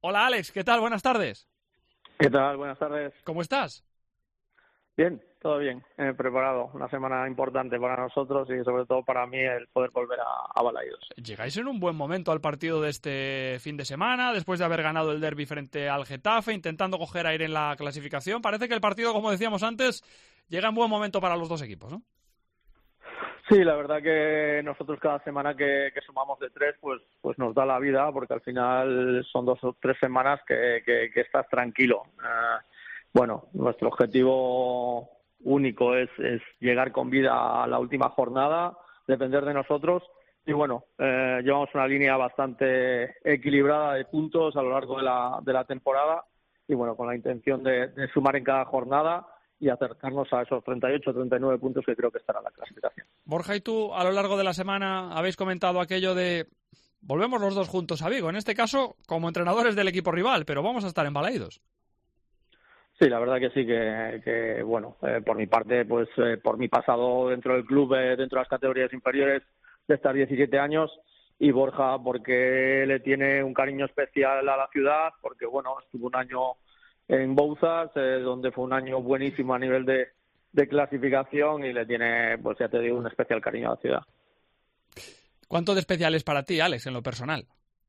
Hola Alex, ¿qué tal? Buenas tardes. ¿Qué tal? Buenas tardes. ¿Cómo estás? Bien, todo bien. Preparado. Una semana importante para nosotros y sobre todo para mí el poder volver a Balaidos. Llegáis en un buen momento al partido de este fin de semana, después de haber ganado el derbi frente al Getafe, intentando coger aire en la clasificación. Parece que el partido, como decíamos antes, llega en buen momento para los dos equipos, ¿no? Sí, la verdad que nosotros cada semana que sumamos de 3, pues nos da la vida, porque al final son 2 o 3 semanas que estás tranquilo. Bueno, nuestro objetivo único es llegar con vida a la última jornada, depender de nosotros. Y bueno, llevamos una línea bastante equilibrada de puntos a lo largo de la temporada. Y bueno, con la intención de sumar en cada jornada y acercarnos a esos 38 39 puntos que creo que estará la clasificación. Borja y tú, a lo largo de la semana, habéis comentado aquello de volvemos los dos juntos a Vigo, en este caso como entrenadores del equipo rival, pero vamos a estar en Balaidos. Sí, la verdad que sí, que bueno, por mi parte, pues por mi pasado dentro del club, dentro de las categorías inferiores de estos 17 años, y Borja porque le tiene un cariño especial a la ciudad, porque bueno, estuvo un año en Bouzas, donde fue un año buenísimo a nivel de clasificación y le tiene, pues ya te digo, un especial cariño a la ciudad. ¿Cuánto de especial es para ti, Alex, en lo personal?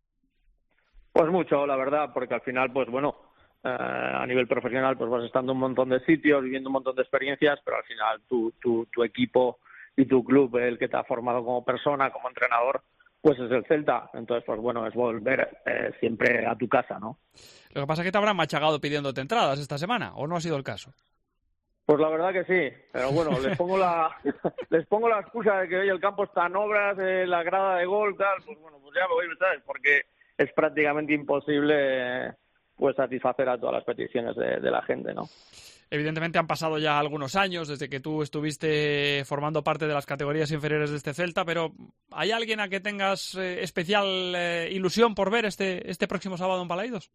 Pues mucho, la verdad, porque al final, pues bueno, a nivel profesional, pues vas estando en un montón de sitios, viviendo un montón de experiencias, pero al final tu equipo y tu club, el que te ha formado como persona, como entrenador, pues es el Celta. Entonces, pues bueno, es volver siempre a tu casa, ¿no? Lo que pasa es que te habrán machacado pidiéndote entradas esta semana, ¿o no ha sido el caso? Pues la verdad que sí, pero bueno, les pongo la excusa de que hoy el campo está en obras, la grada de gol, tal, pues bueno, pues ya me voy, ¿sabes? Porque es prácticamente imposible pues satisfacer a todas las peticiones de la gente, ¿no? Evidentemente han pasado ya algunos años desde que tú estuviste formando parte de las categorías inferiores de este Celta, pero ¿hay alguien a que tengas especial ilusión por ver este próximo sábado en Balaidos?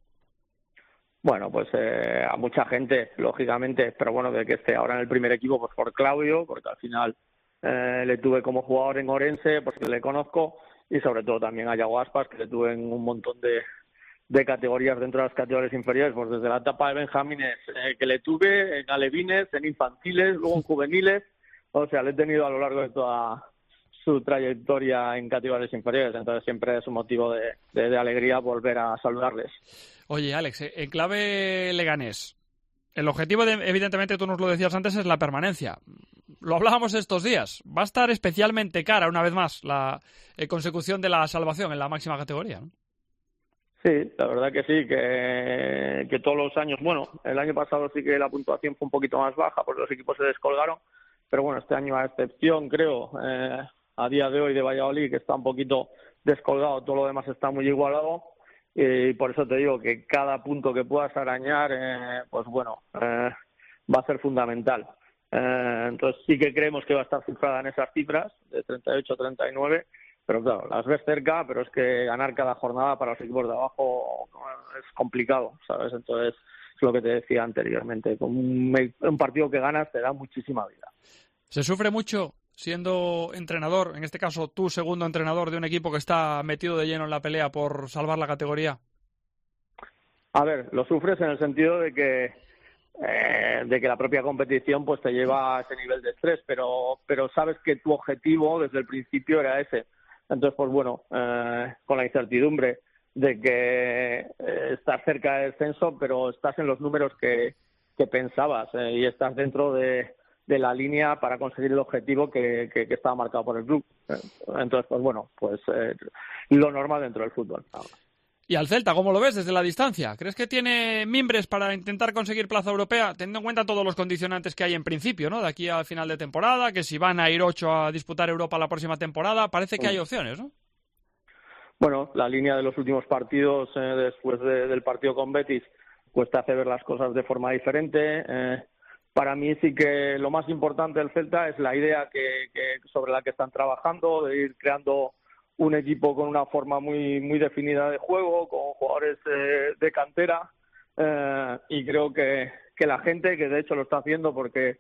Bueno, pues a mucha gente, lógicamente, pero bueno, de que esté ahora en el primer equipo, pues por Claudio, porque al final le tuve como jugador en Orense, pues que le conozco, y sobre todo también a Yago Aspas, que le tuve en un montón de categorías dentro de las categorías inferiores, pues desde la etapa de Benjamines que le tuve, en alevines, en infantiles, luego en juveniles, o sea, le he tenido a lo largo de toda su trayectoria en categorías inferiores, entonces siempre es un motivo de alegría volver a saludarles. Oye, Alex, en clave Leganés, el objetivo, evidentemente, tú nos lo decías antes, es la permanencia. Lo hablábamos estos días. Va a estar especialmente cara, una vez más, la consecución de la salvación en la máxima categoría, ¿no? Sí, la verdad que sí, que todos los años, bueno, el año pasado sí que la puntuación fue un poquito más baja porque los equipos se descolgaron, pero bueno, este año a excepción, creo, a día de hoy de Valladolid, que está un poquito descolgado, todo lo demás está muy igualado, y por eso te digo que cada punto que puedas arañar, pues bueno, va a ser fundamental. Entonces sí que creemos que va a estar cifrada en esas cifras, de 38 a 39, pero claro, las ves cerca, pero es que ganar cada jornada para los equipos de abajo es complicado, ¿sabes? Entonces, es lo que te decía anteriormente, con un partido que ganas te da muchísima vida. ¿Se sufre mucho siendo entrenador, en este caso tú, segundo entrenador de un equipo que está metido de lleno en la pelea por salvar la categoría? A ver, lo sufres en el sentido de que la propia competición pues te lleva a ese nivel de estrés, pero sabes que tu objetivo desde el principio era ese. Entonces, pues bueno, con la incertidumbre de que estás cerca del descenso, pero estás en los números que pensabas y estás dentro de la línea para conseguir el objetivo que estaba marcado por el club. Entonces, pues bueno, pues lo normal dentro del fútbol. ¿Y al Celta, cómo lo ves desde la distancia? ¿Crees que tiene mimbres para intentar conseguir plaza europea, teniendo en cuenta todos los condicionantes que hay en principio, ¿no? De aquí al final de temporada, que si van a ir 8 a disputar Europa la próxima temporada, parece que hay opciones, ¿no? Bueno, la línea de los últimos partidos, después del partido con Betis, pues te hace ver las cosas de forma diferente. Para mí sí que lo más importante del Celta es la idea sobre la que están trabajando, de ir creando un equipo con una forma muy muy definida de juego, con jugadores de cantera, y creo que la gente, que de hecho lo está haciendo porque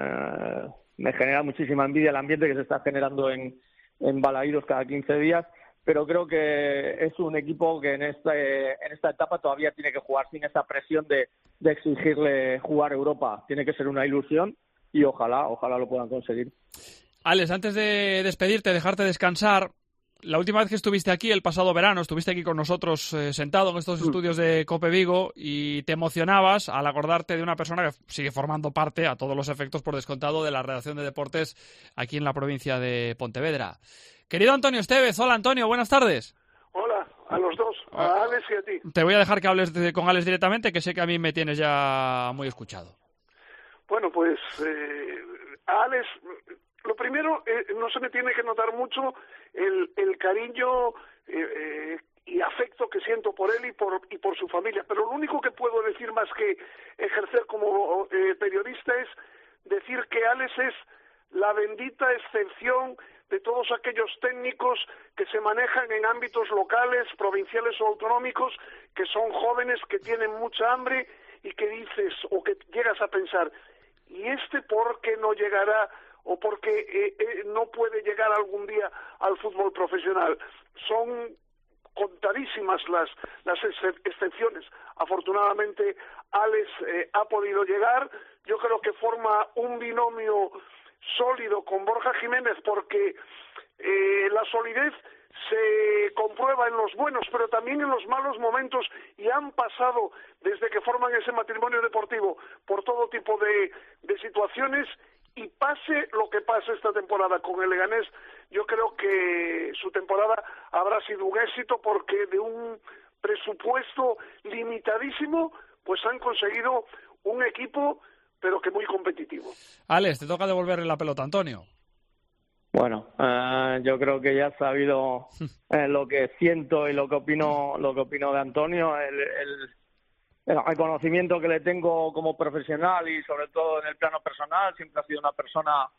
me genera muchísima envidia el ambiente que se está generando en Balaidos cada 15 días, pero creo que es un equipo que en esta etapa todavía tiene que jugar sin esa presión de exigirle jugar Europa. Tiene que ser una ilusión y ojalá lo puedan conseguir. Alex, antes de despedirte, dejarte descansar, la última vez que estuviste aquí, el pasado verano, estuviste aquí con nosotros sentado en estos estudios de COPE Vigo y te emocionabas al acordarte de una persona que sigue formando parte, a todos los efectos por descontado, de la redacción de deportes aquí en la provincia de Pontevedra. Querido Antonio Estevez, hola Antonio, buenas tardes. Hola, a los dos, a Alex y a ti. Te voy a dejar que hables con Alex directamente, que sé que a mí me tienes ya muy escuchado. Bueno, pues a Alex, lo primero, no se me tiene que notar mucho el cariño y afecto que siento por él y por su familia, pero lo único que puedo decir más que ejercer como periodista es decir que Alex es la bendita excepción de todos aquellos técnicos que se manejan en ámbitos locales, provinciales o autonómicos, que son jóvenes, que tienen mucha hambre y que dices o que llegas a pensar, ¿y por qué no llegará o por qué no puede llegar algún día al fútbol profesional? Son contadísimas las excepciones. Afortunadamente, Alex ha podido llegar. Yo creo que forma un binomio sólido con Borja Jiménez, porque la solidez se comprueba en los buenos, pero también en los malos momentos, y han pasado, desde que forman ese matrimonio deportivo, por todo tipo de situaciones, y pase lo que pase esta temporada con el Leganés, yo creo que su temporada habrá sido un éxito, porque de un presupuesto limitadísimo, pues han conseguido un equipo pero que muy competitivo. Alex, te toca devolverle la pelota a Antonio. Bueno, yo creo que ya has sabido lo que siento y lo que opino de Antonio, el reconocimiento que le tengo como profesional y sobre todo en el plano personal. Siempre ha sido una persona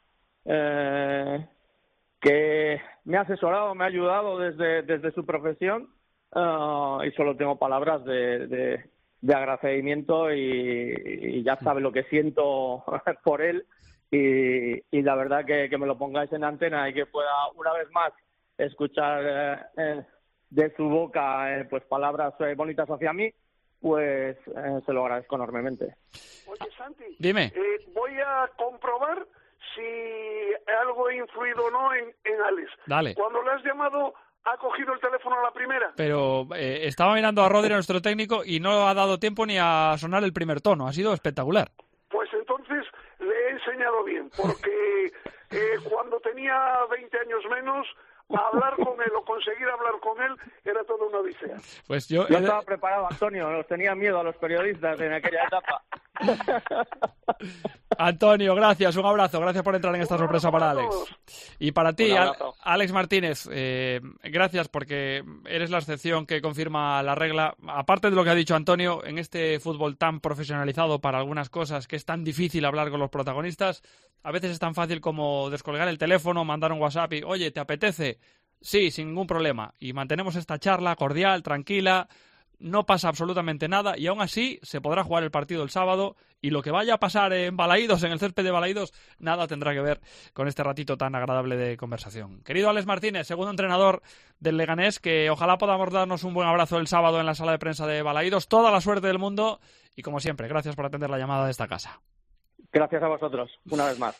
que me ha asesorado, me ha ayudado desde su profesión, y solo tengo palabras de agradecimiento y ya sabe lo que siento por él y la verdad que me lo pongáis en antena y que pueda una vez más escuchar de su boca pues palabras bonitas hacia mí, pues se lo agradezco enormemente. Oye, Santi, dime. Voy a comprobar si algo ha influido o no en Alex. Dale. Cuando le has llamado, ¿ha cogido el teléfono a la primera? Pero estaba mirando a Rodri, nuestro técnico, y no ha dado tiempo ni a sonar el primer tono. Ha sido espectacular. Pues entonces le he enseñado bien, porque cuando tenía 20 años menos, hablar con él o conseguir hablar con él era toda una odisea. Pues yo estaba preparado, Antonio, nos tenía miedo a los periodistas en aquella etapa. Antonio, gracias, un abrazo, gracias por entrar en esta sorpresa para Alex. Y para ti, Alex Martínez, gracias porque eres la excepción que confirma la regla. Aparte de lo que ha dicho Antonio, en este fútbol tan profesionalizado para algunas cosas, que es tan difícil hablar con los protagonistas, a veces es tan fácil como descolgar el teléfono, mandar un WhatsApp y, oye, ¿te apetece? Sí, sin ningún problema. Y mantenemos esta charla cordial, tranquila. No pasa absolutamente nada y aún así se podrá jugar el partido el sábado y lo que vaya a pasar en Balaídos, en el césped de Balaídos, nada tendrá que ver con este ratito tan agradable de conversación. Querido Alex Martínez, segundo entrenador del Leganés, que ojalá podamos darnos un buen abrazo el sábado en la sala de prensa de Balaídos. Toda la suerte del mundo y como siempre, gracias por atender la llamada de esta casa. Gracias a vosotros, una vez más.